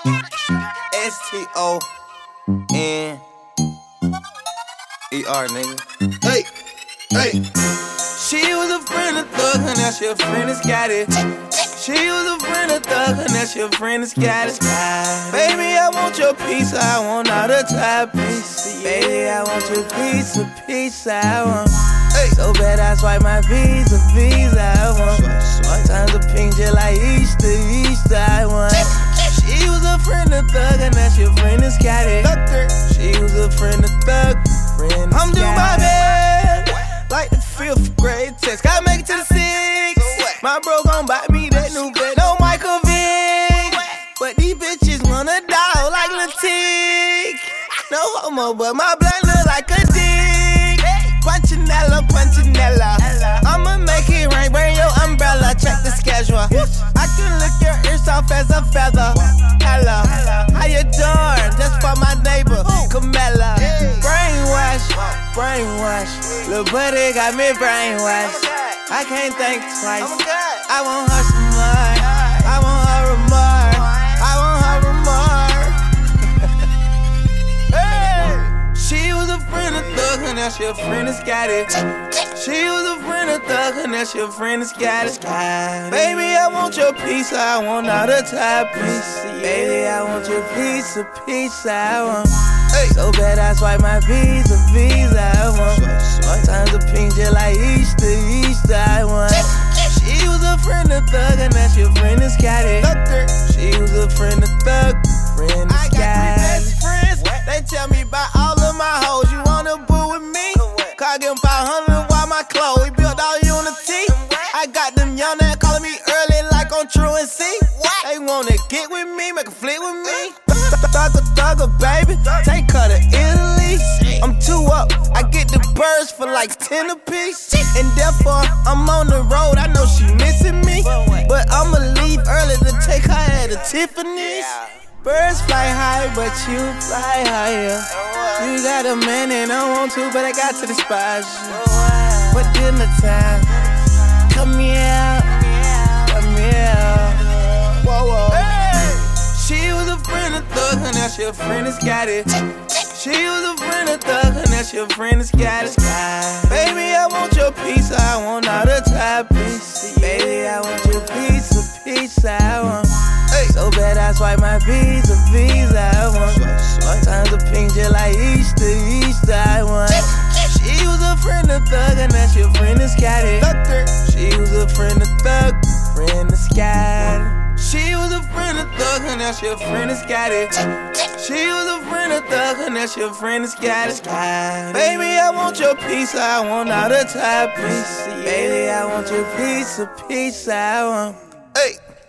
S-T-O-N-E-R, nigga. Hey, hey. She was a friend of Thug, and now she a friend of Scotty. She was a friend of Thug, and now she a friend of Scotty. Baby, I want your piece, I want all the top piece. Baby, I want your piece, a piece I want. So bad I swipe my Visa, I want. Tons of pink just like Easter, I want. She was a friend of Thug, and now she a friend of Scotty. She was a friend of Thug, friend of Scotty. I'm doing my best, like the 5th grade test. Gotta make it to the 6th. My bro gon' buy me that new bed, no Michael Vick. But these bitches want a dog like Latique. No homo, but my blood look like a dick. Punchinella. I'ma make it rain, bring your umbrella, check the schedule. I can lick your ears off as a feather. Hello, how you doing? Just for my neighbor, Camilla. Brainwash, little buddy got me brainwashed. I can't think twice. I want her some more. I want her remorse. Hey! She was a friend of Thug, and now she a friend of Scotty. She was a friend of Thug, and now she a friend of Scotty. Baby, I want your piece, I want all the top piece. Baby, I want your piece, a piece I want. So bad I swipe my Visa I want. Tons of pink just like Easter I want. She was a friend of Thug, and now she a friend of Scotty. She was a friend of Thug, friend of Scotty. I got 3 best friends, they tell me about all of my hoes. You wanna boo with me? Call them 500 while my clothes, we built all unity. I got them young that calling me early like on truancy. They wanna get with me, make a flick with me. Thugger, baby, take her to Italy. I'm 2 up, I get the birds for like 10 apiece. And therefore, I'm on the road, I know she missing me. But I'ma leave early to take her at a Tiffany's. Birds fly high, but you fly higher. You got a man and I want to, but I got to despise you. But dinner time, come here. Whoa. She was a friend of Thug, and now she a friend of Scotty. She was a friend of Thug, and now she a friend of Scotty. Baby, I want your piece, I want all the top piece. Baby, I want your piece, a piece I want. So bad I swipe my Visa I want. Tons of pink just like Easter I want. She was a friend of Thug, and now she a friend of Scotty. She was a friend of Thug, friend of Scotty. She was a friend of Thug, and now she a friend of Scotty. She was a friend of Thug, and now she a friend of Scotty. Baby, I want your piece, I want all the top piece. Baby, I want your piece, a piece I want. Hey.